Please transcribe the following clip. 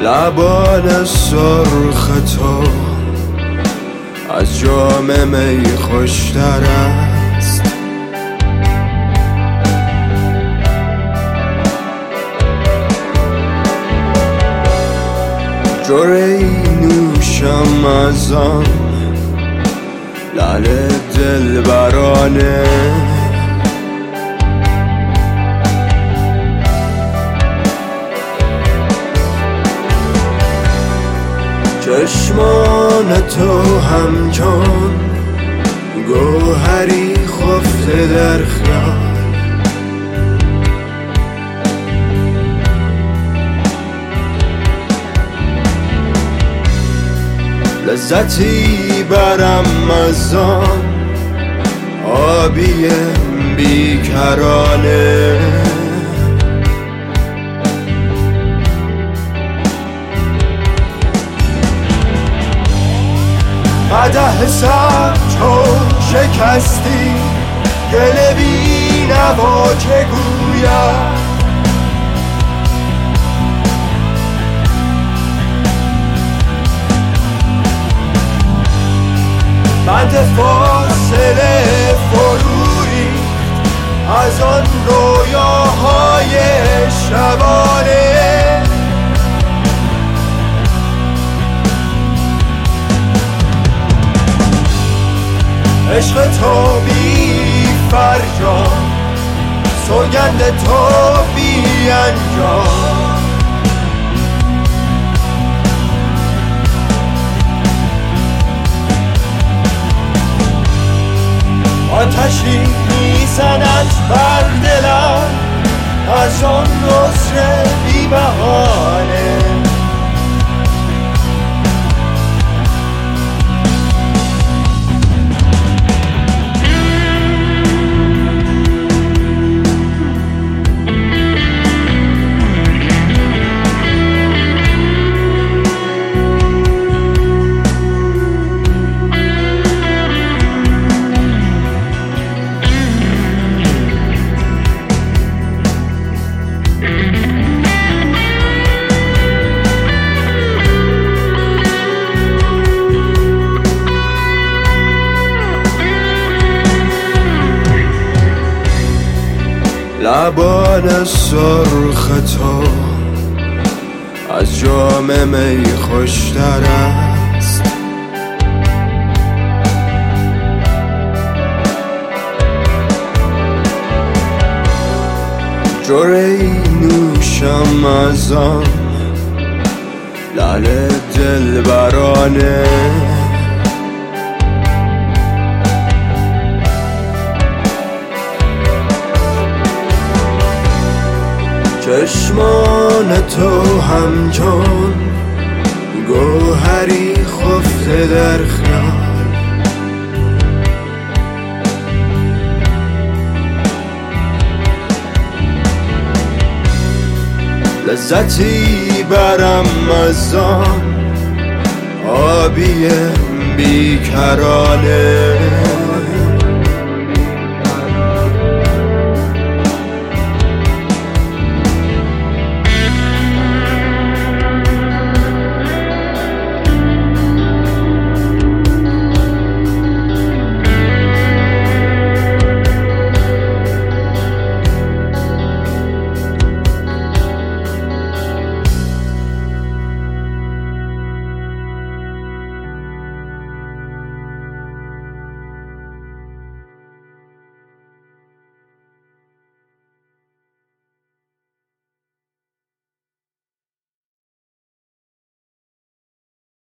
لبان سرخ تو از جام می خوشتر است. جرعی نوشم از آن لعل دلبرانه، چشمان تو همچون گوهری خفته در خیال، لذتی برم از آن آبی بیکرانه. قدح سر چون شکستی گل بی نوا که گوید، بند فاصله فرو ریخت از آن رویاهای شبانه. عشق تو بی فرجام، سوگند تو بی انجام، آتشی میزند بر دلم از آن نصر بی بهانه. لبان سرخ تو از جام می خوشتر است. جرعی نوشم از آن لعل دلبرانه، چشمان تو همچون گوهری خفته در خیال، لذتی برم از آن آبی بیکرانه.